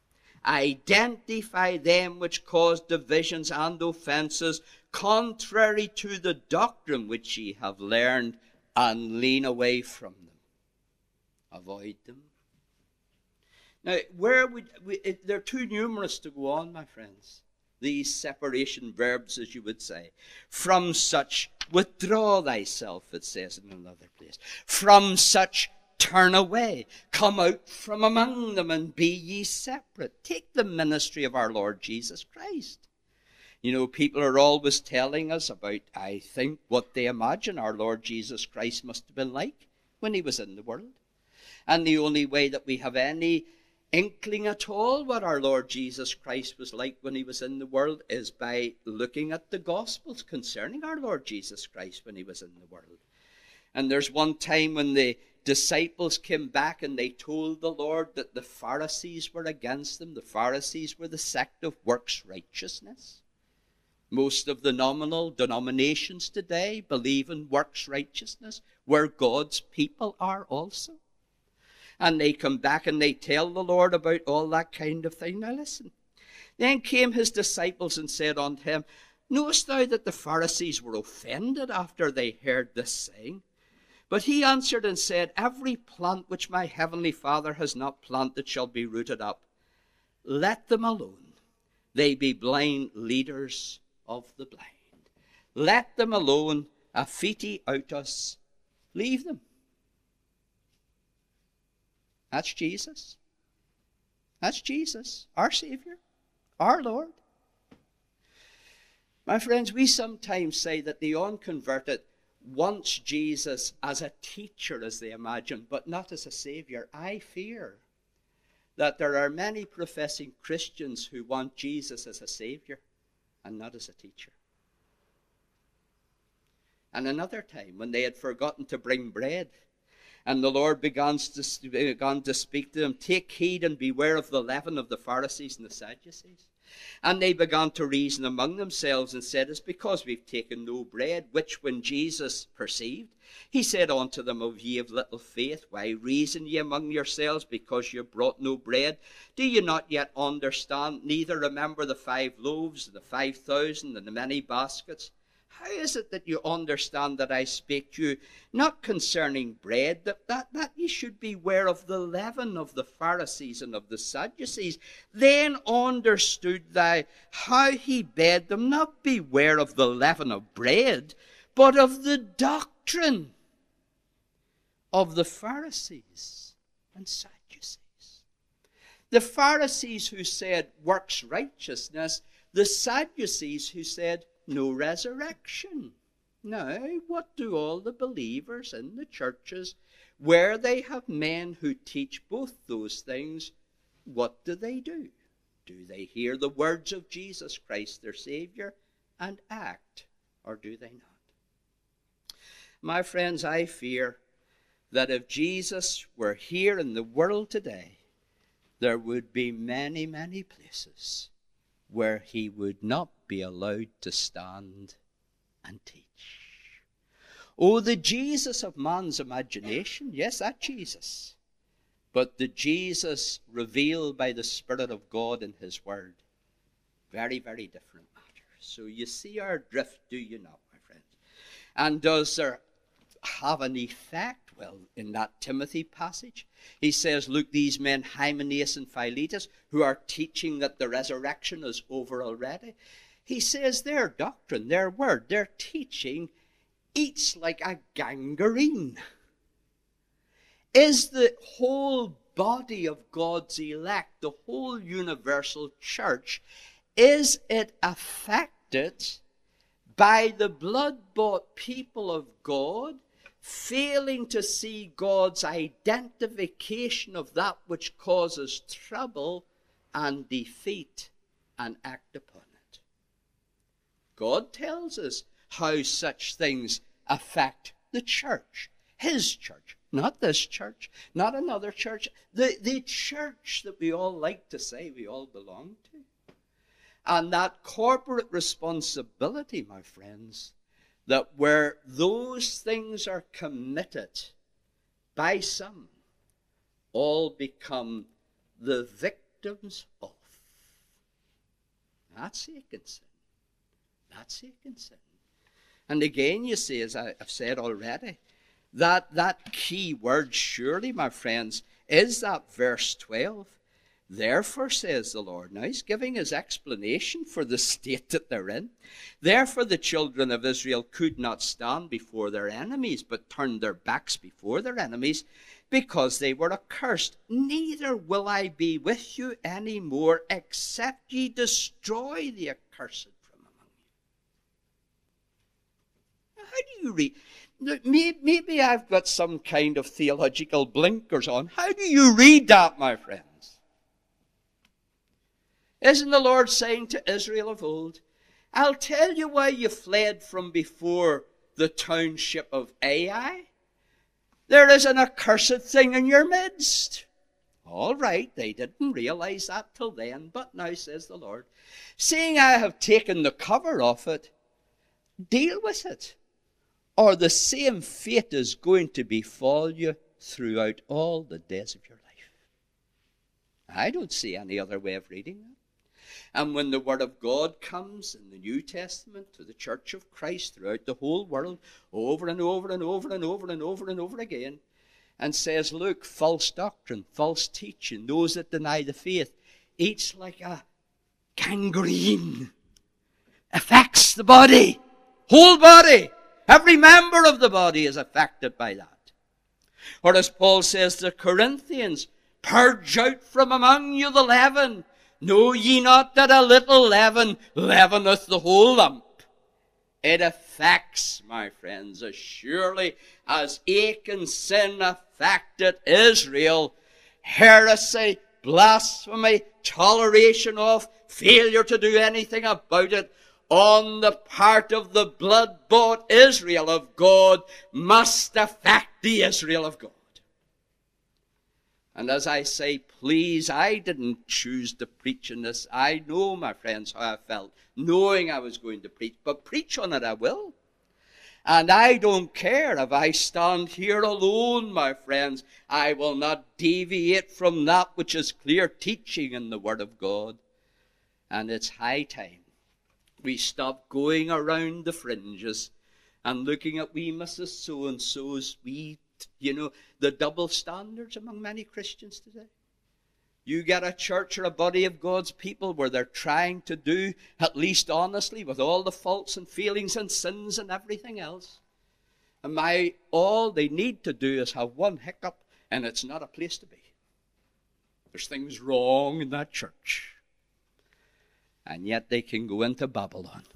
identify them which cause divisions and offenses, contrary to the doctrine which ye have learned, and lean away from them. Avoid them. Now, they're too numerous to go on, my friends. These separation verbs, as you would say. From such, withdraw thyself, it says in another place. From such, turn away. Come out from among them and be ye separate. Take the ministry of our Lord Jesus Christ. You know, people are always telling us about, I think, what they imagine our Lord Jesus Christ must have been like when he was in the world. And the only way that we have any inkling at all what our Lord Jesus Christ was like when he was in the world is by looking at the Gospels concerning our Lord Jesus Christ when he was in the world. And there's one time when the disciples came back and they told the Lord that the Pharisees were against them. The Pharisees were the sect of works righteousness. Most of the nominal denominations today believe in works righteousness, where God's people are also. And they come back and they tell the Lord about all that kind of thing. Now listen. Then came his disciples and said unto him, Knowest thou that the Pharisees were offended after they heard this saying? But he answered and said, Every plant which my heavenly Father has not planted shall be rooted up. Let them alone. They be blind leaders of the blind. Let them alone. Affiti autos. Leave them. That's Jesus. That's Jesus, our Savior, our Lord. My friends, we sometimes say that the unconverted wants Jesus as a teacher, as they imagine, but not as a Savior. I fear that there are many professing Christians who want Jesus as a Savior and not as a teacher. And another time, when they had forgotten to bring bread, and the Lord began to speak to them, Take heed and beware of the leaven of the Pharisees and the Sadducees. And they began to reason among themselves and said, It's because we've taken no bread. Which when Jesus perceived, he said unto them, O ye of little faith, why reason ye among yourselves, because ye brought no bread? Do ye not yet understand, neither remember the 5 loaves, the 5,000, and the many baskets? How is it that you understand that I spake to you, not concerning bread, that ye should beware of the leaven of the Pharisees and of the Sadducees? Then understood thou how he bade them not beware of the leaven of bread, but of the doctrine of the Pharisees and Sadducees. The Pharisees who said works righteousness, the Sadducees who said no resurrection. Now, what do all the believers in the churches, where they have men who teach both those things, what do? Do they hear the words of Jesus Christ, their Savior, and act, or do they not? My friends, I fear that if Jesus were here in the world today, there would be many, many places where he would not be allowed to stand and teach. Oh, the Jesus of man's imagination, yes, that Jesus, but the Jesus revealed by the Spirit of God in his word, very, very different matter. So you see our drift, do you not, my friends? And does there have an effect? Well, in that Timothy passage, he says, look, these men, Hymenaeus and Philetus, who are teaching that the resurrection is over already, he says their doctrine, their word, their teaching eats like a gangrene. Is the whole body of God's elect, the whole universal church, is it affected by the blood-bought people of God failing to see God's identification of that which causes trouble and defeat and act upon it? God tells us how such things affect the church, his church, not this church, not another church, the church that we all like to say we all belong to. And that corporate responsibility, my friends, that where those things are committed by some, all become the victims of. That's Achan's sin. That's Achan's sin. And again, you see, as I've said already, that key word, surely, my friends, is that verse 12. Therefore, says the Lord. Now, he's giving his explanation for the state that they're in. Therefore, the children of Israel could not stand before their enemies, but turned their backs before their enemies, because they were accursed. Neither will I be with you any more, except ye destroy the accursed from among you. Now, how do you read? Maybe I've got some kind of theological blinkers on. How do you read that, my friends? Isn't the Lord saying to Israel of old, I'll tell you why you fled from before the township of Ai? There is an accursed thing in your midst. All right, they didn't realize that till then, but now, says the Lord, seeing I have taken the cover off it, deal with it, or the same fate is going to befall you throughout all the days of your life. I don't see any other way of reading that. And when the Word of God comes in the New Testament to the Church of Christ throughout the whole world, over and over and over and over and over and over again, and says, look, false doctrine, false teaching, those that deny the faith, each like a gangrene, affects the body, whole body. Every member of the body is affected by that. Or as Paul says to the Corinthians, purge out from among you the leaven. Know ye not that a little leaven leaveneth the whole lump? It affects, my friends, as surely as Achan's sin affected Israel. Heresy, blasphemy, toleration of, failure to do anything about it on the part of the blood-bought Israel of God must affect the Israel of God. And as I say, please, I didn't choose to preach on this. I know, my friends, how I felt, knowing I was going to preach. But preach on it I will. And I don't care if I stand here alone, my friends. I will not deviate from that which is clear teaching in the Word of God. And it's high time we stop going around the fringes and looking at wee Mrs. So-and-so's wee, the double standards among many Christians today. You get a church or a body of God's people where they're trying to do, at least honestly, with all the faults and failings and sins and everything else. And all they need to do is have one hiccup, and it's not a place to be. There's things wrong in that church. And yet they can go into Babylon,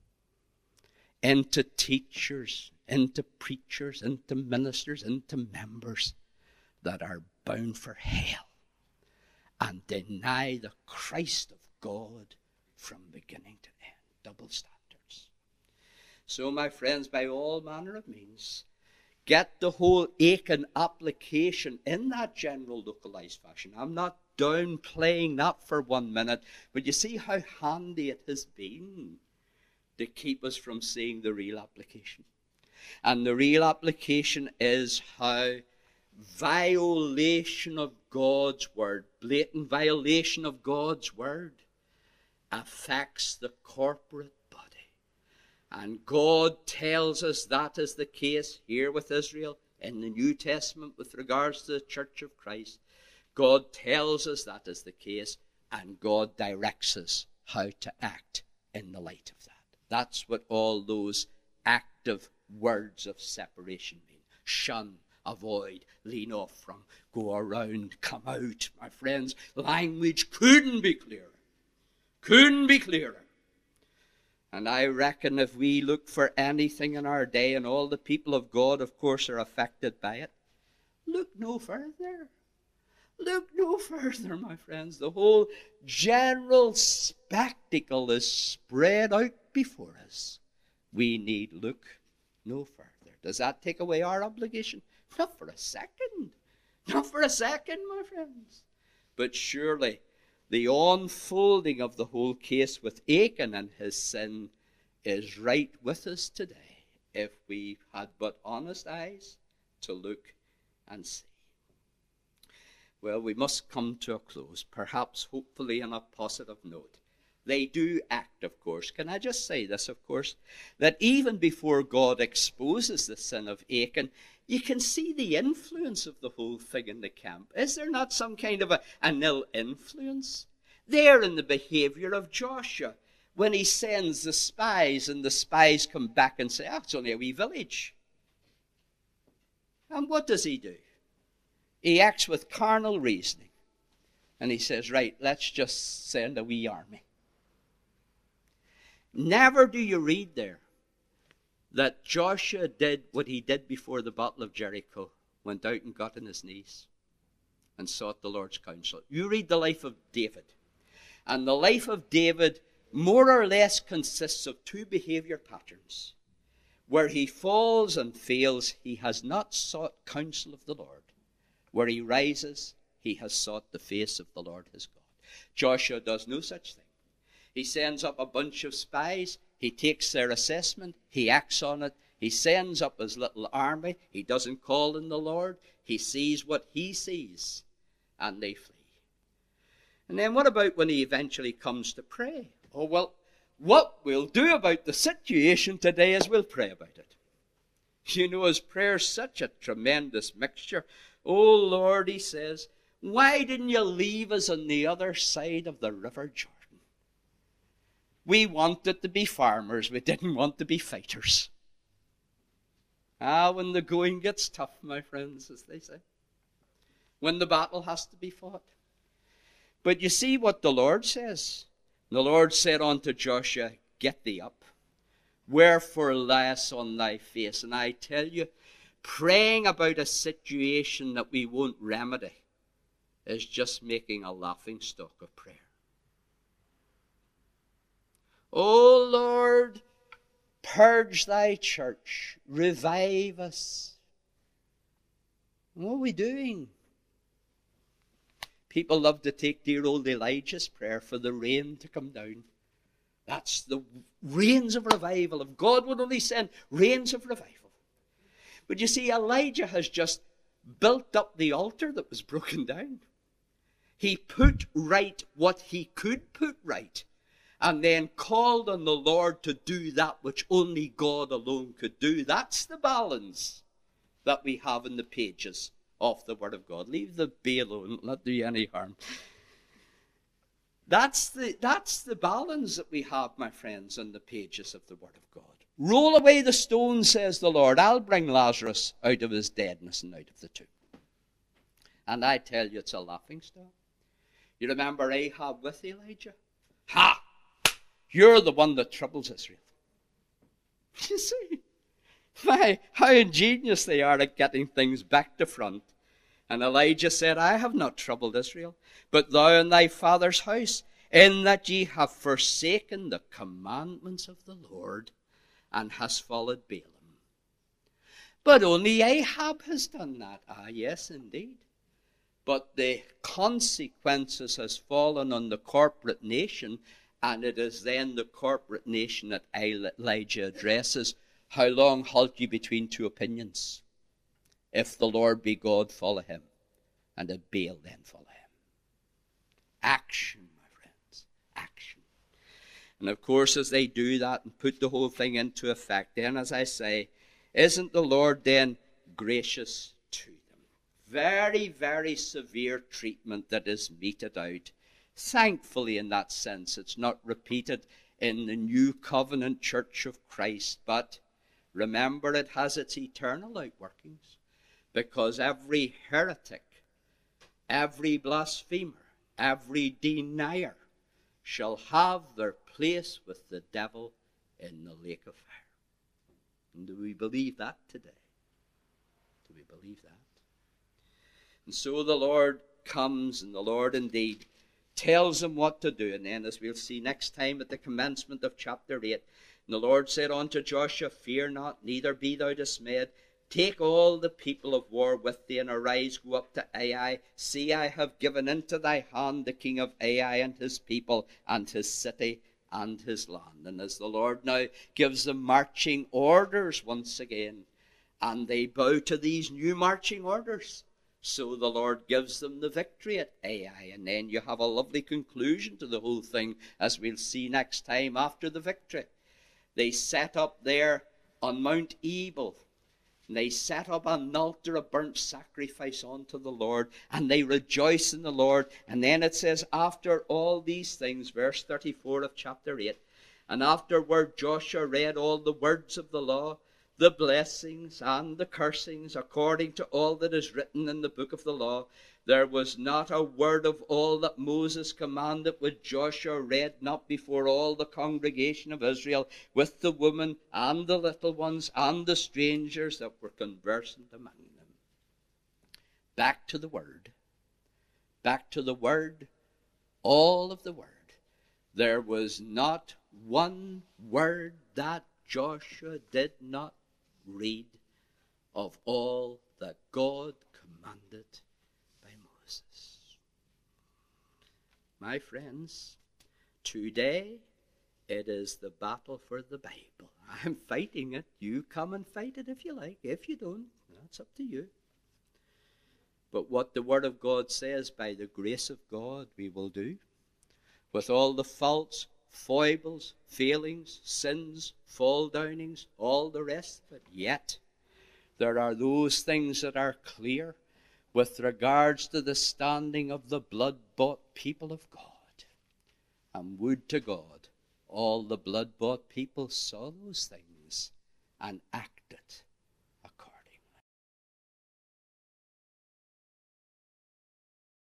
into teachers, into preachers, into ministers, into members that are bound for hell and deny the Christ of God from beginning to end. Double standards. So, my friends, by all manner of means, get the whole Achan application in that general localized fashion. I'm not downplaying that for 1 minute, but you see how handy it has been to keep us from seeing the real application. And the real application is how violation of God's word, blatant violation of God's word, affects the corporate body. And God tells us that is the case here with Israel in the New Testament with regards to the Church of Christ. God tells us that is the case, and God directs us how to act in the light of that. That's what all those active words of separation mean. Shun, avoid, lean off from, go around, come out. My friends, language couldn't be clearer. Couldn't be clearer. And I reckon if we look for anything in our day, and all the people of God, of course, are affected by it, look no further. Look no further, my friends. The whole general spectacle is spread out before us. We need look no further. Does that take away our obligation? Not for a second. Not for a second, my friends. But surely the unfolding of the whole case with Achan and his sin is right with us today, if we had but honest eyes to look and see. Well, we must come to a close, perhaps hopefully on a positive note. They do act, of course. Can I just say this, of course, that even before God exposes the sin of Achan, you can see the influence of the whole thing in the camp. Is there not some kind of an ill influence there in the behavior of Joshua when he sends the spies, and the spies come back and say, oh, it's only a wee village? And what does he do? He acts with carnal reasoning. And he says, right, let's just send a wee army. Never do you read there that Joshua did what he did before the Battle of Jericho, went out and got on his knees and sought the Lord's counsel. You read the life of David, and the life of David more or less consists of two behavior patterns. Where he falls and fails, he has not sought counsel of the Lord. Where he rises, he has sought the face of the Lord his God. Joshua does no such thing. He sends up a bunch of spies. He takes their assessment. He acts on it. He sends up his little army. He doesn't call on the Lord. He sees what he sees, and they flee. And then what about when he eventually comes to pray? Oh, well, what we'll do about the situation today is we'll pray about it. You know, his prayer's such a tremendous mixture. Oh, Lord, he says, why didn't you leave us on the other side of the River Jordan? We wanted to be farmers. We didn't want to be fighters. When the going gets tough, my friends, as they say. When the battle has to be fought. But you see what the Lord says. The Lord said unto Joshua, get thee up. Wherefore liest on thy face? And I tell you, praying about a situation that we won't remedy is just making a laughing stock of prayer. O Lord, purge thy church, revive us. What are we doing? People love to take dear old Elijah's prayer for the rain to come down. That's the rains of revival. If God would only send rains of revival. But you see, Elijah has just built up the altar that was broken down. He put right what he could put right, and then called on the Lord to do that which only God alone could do. That's the balance that we have in the pages of the Word of God. Leave the bee alone, it'll not do you any harm. That's the balance that we have, my friends, in the pages of the Word of God. Roll away the stone, says the Lord. I'll bring Lazarus out of his deadness and out of the tomb. And I tell you, it's a laughing stock. You remember Ahab with Elijah? Ha! You're the one that troubles Israel. You see? How ingenious they are at getting things back to front. And Elijah said, I have not troubled Israel, but thou and thy father's house, in that ye have forsaken the commandments of the Lord, and hast followed Balaam. But only Ahab has done that. Yes, indeed. But the consequences has fallen on the corporate nation, and it is then the corporate nation that Elijah addresses. How long halt ye between two opinions? If the Lord be God, follow him, and if Baal, then follow him. Action, my friends, action. And of course, as they do that and put the whole thing into effect, then, as I say, isn't the Lord then gracious to them? Very, very severe treatment that is meted out. Thankfully, in that sense, it's not repeated in the new covenant church of Christ, but remember, it has its eternal outworkings, because every heretic, every blasphemer, every denier shall have their place with the devil in the lake of fire. And do we believe that today? Do we believe that? And so the Lord comes, and the Lord indeed tells them what to do. And then, as we'll see next time at the commencement of chapter 8, and the Lord said unto Joshua, fear not, neither be thou dismayed. Take all the people of war with thee, and arise, go up to Ai. See, I have given into thy hand the king of Ai and his people, and his city, and his land. And as the Lord now gives them marching orders once again, and they bow to these new marching orders, So the Lord gives them the victory at Ai, and then you have a lovely conclusion to the whole thing, as we'll see next time after the victory. They set up there on Mount Ebal, and they set up an altar of burnt sacrifice unto the Lord, and they rejoice in the Lord. And then it says, after all these things, verse 34 of chapter 8, and afterward Joshua read all the words of the law, the blessings and the cursings, according to all that is written in the book of the law. There was not a word of all that Moses commanded which Joshua read not before all the congregation of Israel, with the women and the little ones and the strangers that were conversant among them. Back to the word. Back to the word. All of the word. There was not one word that Joshua did not read of all that God commanded by Moses. My friends, today it is the battle for the Bible. I'm fighting it. You come and fight it if you like. If you don't, that's up to you. But what the Word of God says, by the grace of God, we will do. With all the faults, foibles, failings, sins, fall downings, all the rest of it. Yet, there are those things that are clear with regards to the standing of the blood-bought people of God. And would to God, all the blood-bought people saw those things and acted